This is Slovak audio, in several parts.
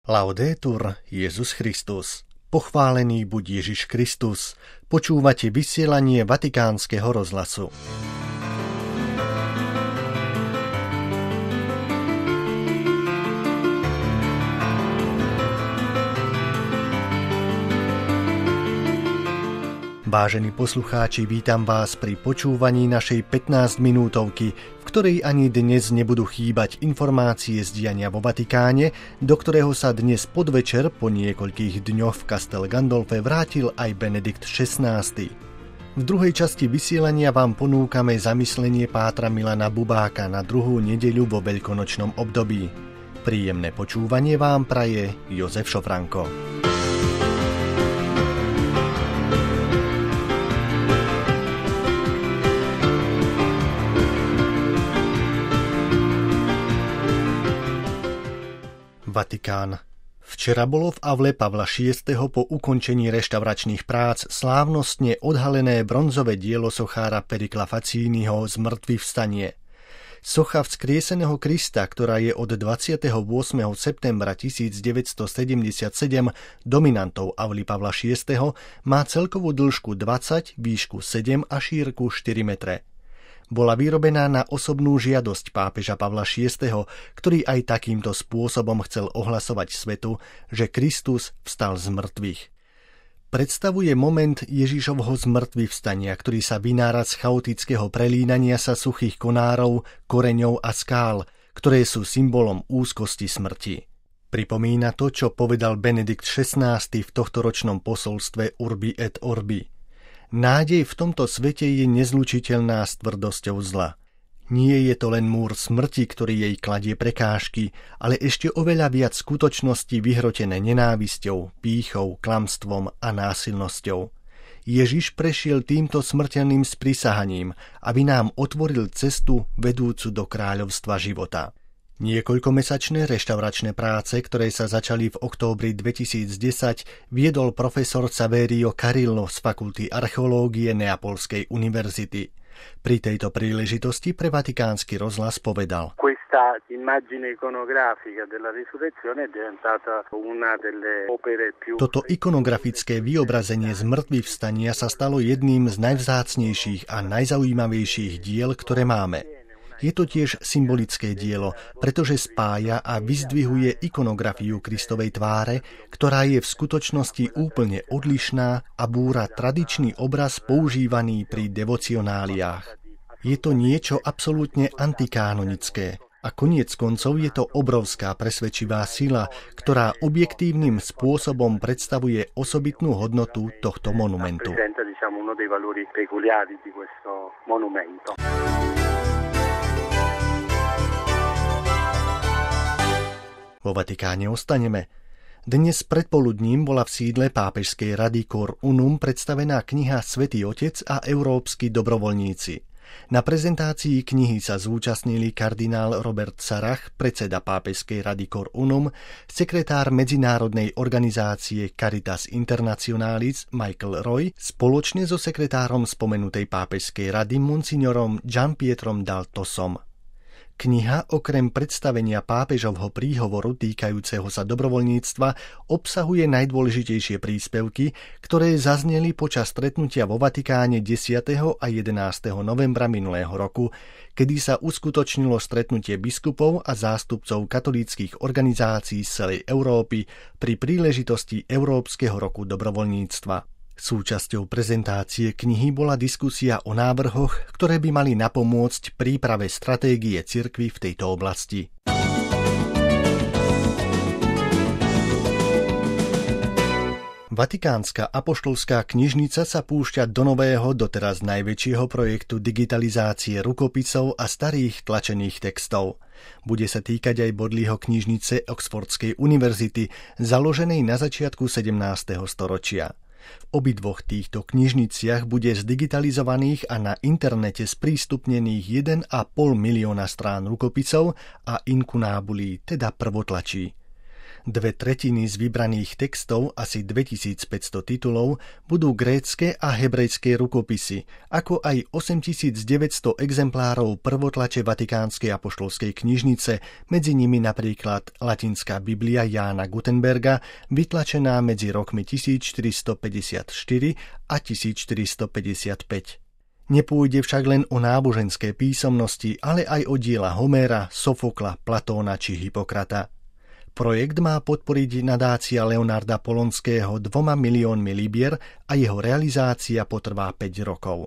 Laudetur Jesus Christus. Pochválený buď Ježiš Kristus. Počúvate vysielanie Vatikánskeho rozhlasu. Vážení poslucháči, vítam vás pri počúvaní našej 15-minútovky, v ktorej ani dnes nebudú chýbať informácie z diania vo Vatikáne, do ktorého sa dnes podvečer po niekoľkých dňoch v Castel Gandolfe vrátil aj Benedikt XVI. V druhej časti vysielania vám ponúkame zamyslenie pátra Milana Bubáka na druhú nedeľu vo veľkonočnom období. Príjemné počúvanie vám praje Jozef Šofranko. Vatikán. Včera bolo v aule Pavla VI. Po ukončení reštauračných prác slávnostne odhalené bronzové dielo sochára Perikla Faciniho Zmŕtvychvstanie. Socha vzkrieseného Krista, ktorá je od 28. septembra 1977 dominantou auly Pavla VI., má celkovú dĺžku 20, výšku 7 a šírku 4 metre. Bola vyrobená na osobnú žiadosť pápeža Pavla VI., ktorý aj takýmto spôsobom chcel ohlasovať svetu, že Kristus vstal z mŕtvych. Predstavuje moment Ježišovho zmŕtvychvstania, ktorý sa vynára z chaotického prelínania sa suchých konárov, koreňov a skál, ktoré sú symbolom úzkosti smrti. Pripomína to, čo povedal Benedikt XVI v tohtoročnom posolstve Urbi et Orbi. Nádej v tomto svete je nezlučiteľná s tvrdosťou zla. Nie je to len múr smrti, ktorý jej kladie prekážky, ale ešte oveľa viac skutočností vyhrotené nenávisťou, pýchou, klamstvom a násilnosťou. Ježiš prešiel týmto smrteľným sprisahaním, aby nám otvoril cestu vedúcu do kráľovstva života. Niekoľkomesačné reštauračné práce, ktoré sa začali v októbri 2010, viedol profesor Saverio Carillo z fakulty archeológie Neapolskej univerzity. Pri tejto príležitosti pre Vatikánsky rozhlas povedal: Toto ikonografické vyobrazenie zmŕtvychvstania sa stalo jedným z najvzácnejších a najzaujímavejších diel, ktoré máme. Je to tiež symbolické dielo, pretože spája a vyzdvihuje ikonografiu Kristovej tváre, ktorá je v skutočnosti úplne odlišná a búra tradičný obraz používaný pri devocionáliách. Je to niečo absolútne antikanonické a koniec koncov je to obrovská presvedčivá sila, ktorá objektívnym spôsobom predstavuje osobitnú hodnotu tohto monumentu. Vo Vatikáne ostaneme. Dnes predpoludním bola v sídle Pápežskej rady Cor Unum predstavená kniha Svätý Otec a európski dobrovoľníci. Na prezentácii knihy sa zúčastnili kardinál Robert Sarach, predseda Pápežskej rady Cor Unum, sekretár medzinárodnej organizácie Caritas Internationalis Michael Roy, spoločne so sekretárom spomenutej Pápežskej rady monsignorom Gianpietrom Daltosom. Kniha okrem predstavenia pápežovho príhovoru týkajúceho sa dobrovoľníctva obsahuje najdôležitejšie príspevky, ktoré zazneli počas stretnutia vo Vatikáne 10. a 11. novembra minulého roku, kedy sa uskutočnilo stretnutie biskupov a zástupcov katolíckych organizácií z celej Európy pri príležitosti Európskeho roku dobrovoľníctva. Súčasťou prezentácie knihy bola diskusia o návrhoch, ktoré by mali napomôcť príprave stratégie cirkvi v tejto oblasti. Vatikánska apoštolská knižnica sa púšťa do nového, doteraz najväčšieho projektu digitalizácie rukopisov a starých tlačených textov. Bude sa týkať aj Bodleyho knižnice Oxfordskej univerzity, založenej na začiatku 17. storočia. V obidvoch týchto knižniciach bude zdigitalizovaných a na internete sprístupnených 1,5 milióna strán rukopisov a inkunabulí, teda prvotlačí. 2/3 z vybraných textov, asi 2500 titulov, budú grécke a hebrejské rukopisy, ako aj 8900 exemplárov prvotlače Vatikánskej apoštolskej knižnice, medzi nimi napríklad latinská Biblia Jána Gutenberga, vytlačená medzi rokmi 1454 a 1455. Nepôjde však len o náboženské písomnosti, ale aj o diela Homéra, Sofokla, Platóna či Hippokrata. Projekt má podporiť nadácia Leonarda Polonského 2 miliónmi libier a jeho realizácia potrvá 5 rokov.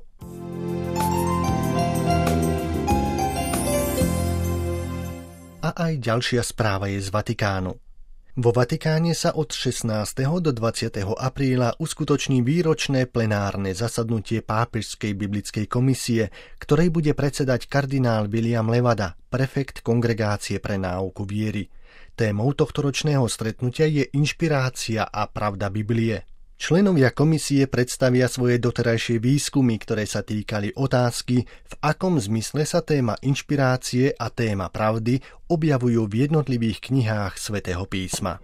A aj ďalšia správa je z Vatikánu. Vo Vatikáne sa od 16. do 20. apríla uskutoční výročné plenárne zasadnutie Pápežskej biblickej komisie, ktorej bude predsedať kardinál William Levada, prefekt Kongregácie pre náuku viery. Témou tohtoročného stretnutia je inšpirácia a pravda Biblie. Členovia komisie predstavia svoje doterajšie výskumy, ktoré sa týkali otázky, v akom zmysle sa téma inšpirácie a téma pravdy objavujú v jednotlivých knihách Svätého písma.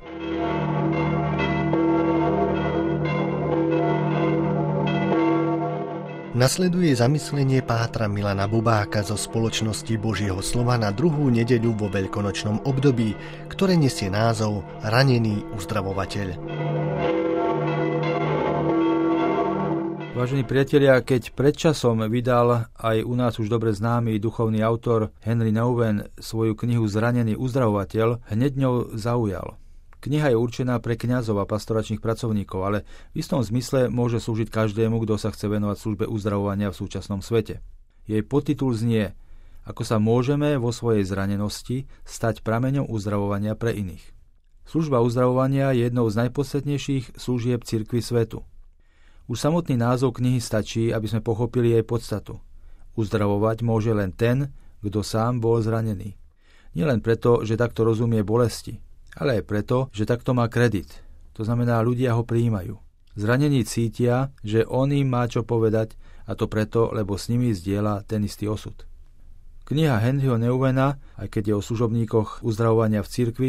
Nasleduje zamyslenie pátra Milana Bubáka zo Spoločnosti Božieho slova na druhú nedeľu vo veľkonočnom období, ktoré nesie názov Ranený uzdravovateľ. Vážení priatelia, keď predčasom vydal aj u nás už dobre známy duchovný autor Henry Nouwen svoju knihu Zranený uzdravovateľ, hneď ňou zaujal. Kniha je určená pre kňazov a pastoračných pracovníkov, ale v istom zmysle môže slúžiť každému, kto sa chce venovať službe uzdravovania v súčasnom svete. Jej podtitul znie: Ako sa môžeme vo svojej zranenosti stať prameňom uzdravovania pre iných. Služba uzdravovania je jednou z najpodstatnejších služieb cirkvi svetu. Už samotný názov knihy stačí, aby sme pochopili jej podstatu. Uzdravovať môže len ten, kto sám bol zranený. Nielen preto, že takto rozumie bolesti, ale aj preto, že takto má kredit. To znamená, ľudia ho prijímajú. Zranení cítia, že on im má čo povedať, a to preto, lebo s nimi zdieľa ten istý osud. Kniha Henryho Nouwena, aj keď je o služobníkoch uzdravovania v cirkvi,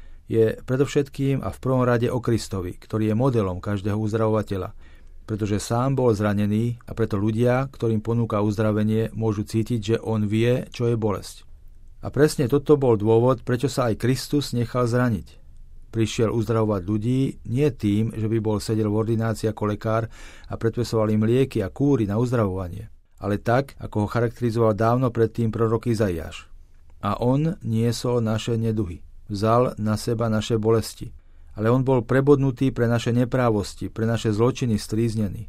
je predovšetkým a v prvom rade o Kristovi, ktorý je modelom každého uzdravovateľa, pretože sám bol zranený a preto ľudia, ktorým ponúka uzdravenie, môžu cítiť, že on vie, čo je bolesť. A presne toto bol dôvod, prečo sa aj Kristus nechal zraniť. Prišiel uzdravovať ľudí nie tým, že by bol sedel v ordinácii ako lekár a predpisoval im lieky a kúry na uzdravovanie, ale tak, ako ho charakterizoval dávno predtým prorok Izaiáš. A on niesol naše neduhy, vzal na seba naše bolesti, ale on bol prebodnutý pre naše neprávosti, pre naše zločiny stríznený.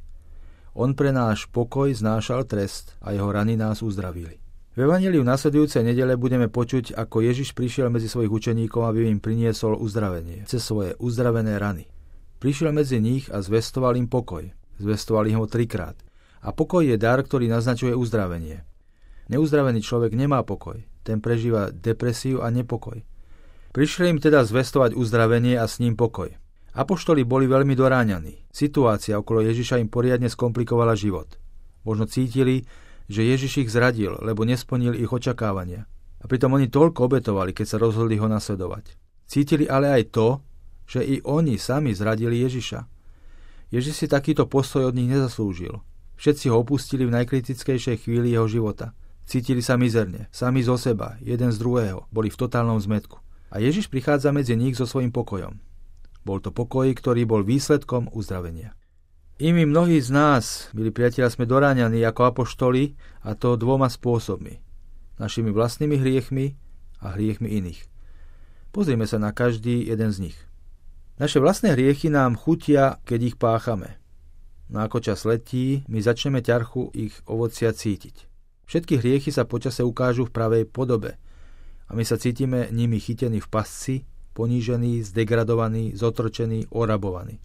On pre náš pokoj znášal trest a jeho rany nás uzdravili. V evanjeliu nasledujúcej nedele budeme počuť, ako Ježiš prišiel medzi svojich učeníkov, aby im priniesol uzdravenie cez svoje uzdravené rany. Prišiel medzi nich a zvestoval im pokoj. Zvestovali ho 3-krát. A pokoj je dar, ktorý naznačuje uzdravenie. Neuzdravený človek nemá pokoj. Ten prežíva depresiu a nepokoj. Prišiel im teda zvestovať uzdravenie a s ním pokoj. Apoštoli boli veľmi doráňaní. Situácia okolo Ježiša im poriadne skomplikovala život. Možno cítili, že Ježiš ich zradil, lebo nesplnil ich očakávania. A pritom oni toľko obetovali, keď sa rozhodli ho nasledovať. Cítili ale aj to, že i oni sami zradili Ježiša. Ježiš si takýto postoj od nich nezaslúžil. Všetci ho opustili v najkritickejšej chvíli jeho života. Cítili sa mizerne, sami zo seba, jeden z druhého, boli v totálnom zmätku. A Ježiš prichádza medzi nich so svojím pokojom. Bol to pokoj, ktorý bol výsledkom uzdravenia. I my mnohí z nás, milí priatelia, sme doráňaní ako apoštoli, a to 2 spôsobmi. Našimi vlastnými hriechmi a hriechmi iných. Pozrime sa na každý jeden z nich. Naše vlastné hriechy nám chutia, keď ich páchame. No ako čas letí, my začneme ťarchu ich ovocia cítiť. Všetky hriechy sa počase ukážu v pravej podobe a my sa cítime nimi chytení v pasci, ponížení, zdegradovaní, zotročení, orabovaní.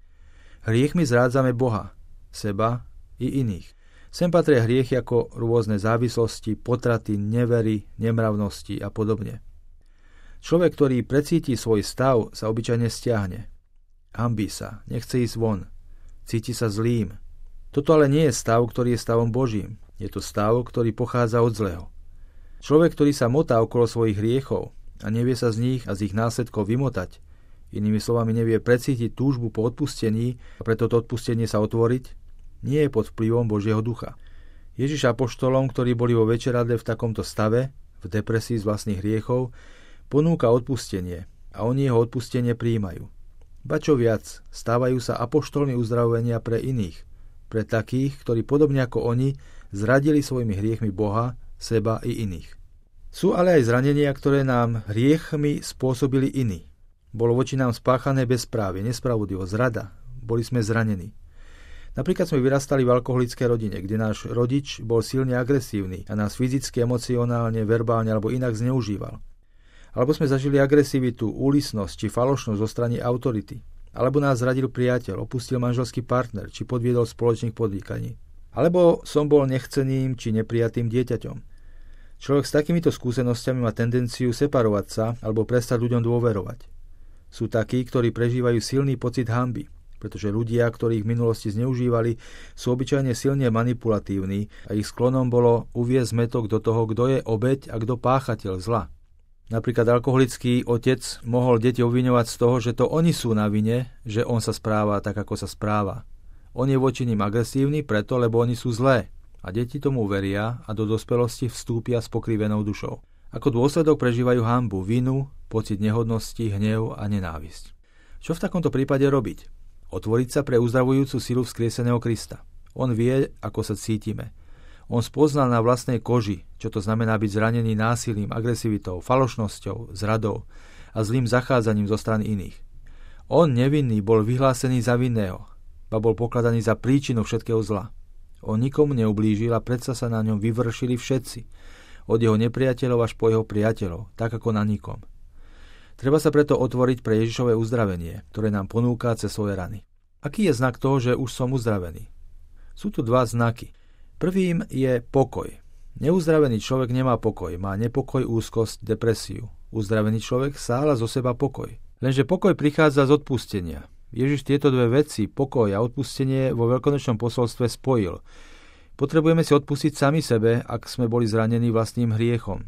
Hriechmi zrádzame Boha, seba i iných. Sem patria hriechy ako rôzne závislosti, potraty, nevery, nemravnosti a podobne. Človek, ktorý precíti svoj stav, sa obyčajne stiahne. Hanbí sa, nechce ísť von, cíti sa zlým. Toto ale nie je stav, ktorý je stavom Božím. Je to stav, ktorý pochádza od zlého. Človek, ktorý sa motá okolo svojich hriechov a nevie sa z nich a z ich následkov vymotať, inými slovami nevie precítiť túžbu po odpustení a preto to odpustenie sa otvoriť, nie je pod vplyvom Božieho ducha. Ježiš apoštolom, ktorí boli vo večeradle v takomto stave, v depresii z vlastných hriechov, ponúka odpustenie a oni jeho odpustenie prijímajú. Ba čo viac, stávajú sa apoštolmi uzdravenia pre iných, pre takých, ktorí podobne ako oni zradili svojimi hriechmi Boha, seba i iných. Sú ale aj zranenia, ktoré nám hriechmi spôsobili iní. Bolo voči nám spáchané bezprávie, nespravodlivosť, zrada. Boli sme zranení. Napríklad sme vyrastali v alkoholickej rodine, kde náš rodič bol silne agresívny a nás fyzicky, emocionálne, verbálne alebo inak zneužíval. Alebo sme zažili agresivitu, úlisnosť či falošnosť zo strany autority. Alebo nás zradil priateľ, opustil manželský partner či podviedol spoločných podnikaní. Alebo som bol nechceným či neprijatým dieťaťom. Človek s takýmito skúsenosťami má tendenciu separovať sa alebo prestať ľuďom dôverovať. Sú takí, ktorí prežívajú silný pocit hanby, pretože ľudia, ktorí ich v minulosti zneužívali, sú obyčajne silne manipulatívni a ich sklonom bolo uviesť zmätok do toho, kto je obeť a kto páchateľ zla. Napríklad alkoholický otec mohol deti obviňovať z toho, že to oni sú na vine, že on sa správa tak, ako sa správa. On je voči nim agresívny preto, lebo oni sú zlé. A deti tomu veria a do dospelosti vstúpia s pokrivenou dušou. Ako dôsledok prežívajú hanbu, vinu, pocit nehodnosti, hnev a nenávisť. Čo v takomto prípade robiť? Otvoriť sa pre uzdravujúcu silu vzkrieseného Krista. On vie, ako sa cítime. On spoznal na vlastnej koži, čo to znamená byť zranený násilím, agresivitou, falošnosťou, zradou a zlým zachádzaním zo strany iných. On nevinný bol vyhlásený za vinného, ba bol pokladaný za príčinu všetkého zla. On nikomu neublížil a predsa sa na ňom vyvršili všetci, od jeho nepriateľov až po jeho priateľov, tak ako na nikom. Treba sa preto otvoriť pre Ježišové uzdravenie, ktoré nám ponúka cez svoje rany. Aký je znak toho, že už som uzdravený? Sú tu dva znaky. Prvým je pokoj. Neuzdravený človek nemá pokoj, má nepokoj, úzkosť, depresiu. Uzdravený človek sála zo seba pokoj. Lenže pokoj prichádza z odpustenia. Ježiš tieto dve veci, pokoj a odpustenie, vo veľkonočnom posolstve spojil. Potrebujeme si odpustiť sami sebe, ak sme boli zranení vlastným hriechom.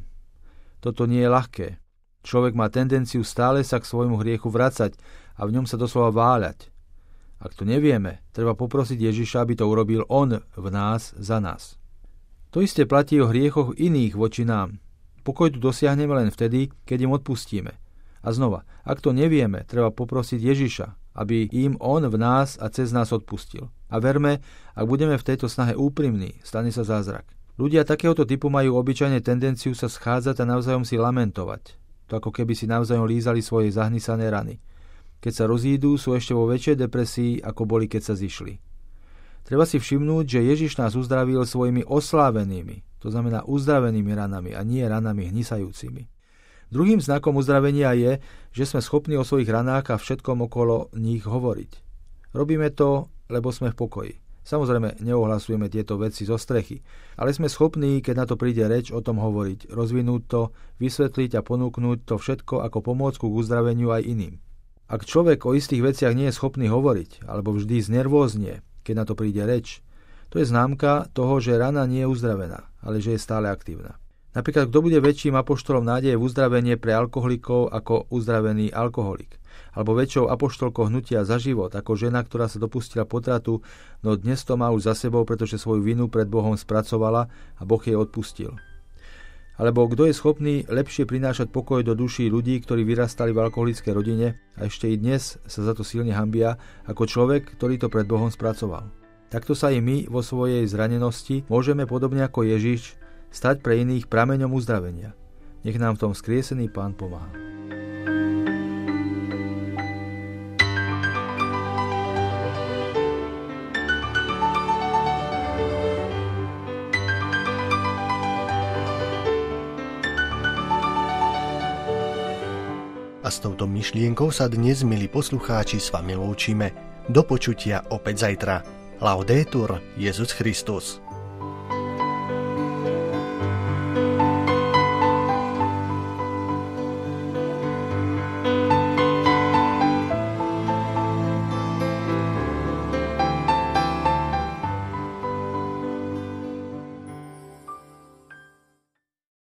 Toto nie je ľahké. Človek má tendenciu stále sa k svojmu hriechu vracať a v ňom sa doslova váľať. Ak to nevieme, treba poprosiť Ježiša, aby to urobil on v nás za nás. To isté platí o hriechoch iných voči nám. Pokoj tu dosiahneme len vtedy, keď im odpustíme. A znova, ak to nevieme, treba poprosiť Ježiša, aby im on v nás a cez nás odpustil. A verme, ak budeme v tejto snahe úprimní, stane sa zázrak. Ľudia takéhoto typu majú obyčajne tendenciu sa schádzať a navzájom si lamentovať. To ako keby si navzájom lízali svoje zahnisané rany. Keď sa rozídu, sú ešte vo väčšej depresii, ako boli, keď sa zišli. Treba si všimnúť, že Ježiš nás uzdravil svojimi oslávenými, to znamená uzdravenými ranami a nie ranami hnisajúcimi. Druhým znakom uzdravenia je, že sme schopní o svojich ranách a všetkom okolo nich hovoriť. Robíme to, lebo sme v pokoji. Samozrejme, neohlasujeme tieto veci zo strechy, ale sme schopní, keď na to príde reč, o tom hovoriť, rozvinúť to, vysvetliť a ponúknuť to všetko ako pomôcku k uzdraveniu aj iným. Ak človek o istých veciach nie je schopný hovoriť, alebo vždy znervóznie, keď na to príde reč, to je známka toho, že rana nie je uzdravená, ale že je stále aktívna. Napríklad, kto bude väčším apoštolom nádeje v uzdravenie pre alkoholikov ako uzdravený alkoholik? Alebo väčšou apoštolkou hnutia za život ako žena, ktorá sa dopustila potratu, no dnes to má už za sebou, pretože svoju vinu pred Bohom spracovala a Boh jej odpustil? Alebo kto je schopný lepšie prinášať pokoj do duší ľudí, ktorí vyrastali v alkoholickej rodine a ešte i dnes sa za to silne hanbia, ako človek, ktorý to pred Bohom spracoval? Takto sa i my vo svojej zranenosti môžeme podobne ako Ježiš stať pre iných prameňom uzdravenia. Nech nám v tom vzkriesený Pán pomáha. A s touto myšlienkou sa dnes, milí poslucháči, s vami lúčime. Do počutia opäť zajtra. Laudetur Jesus Christus.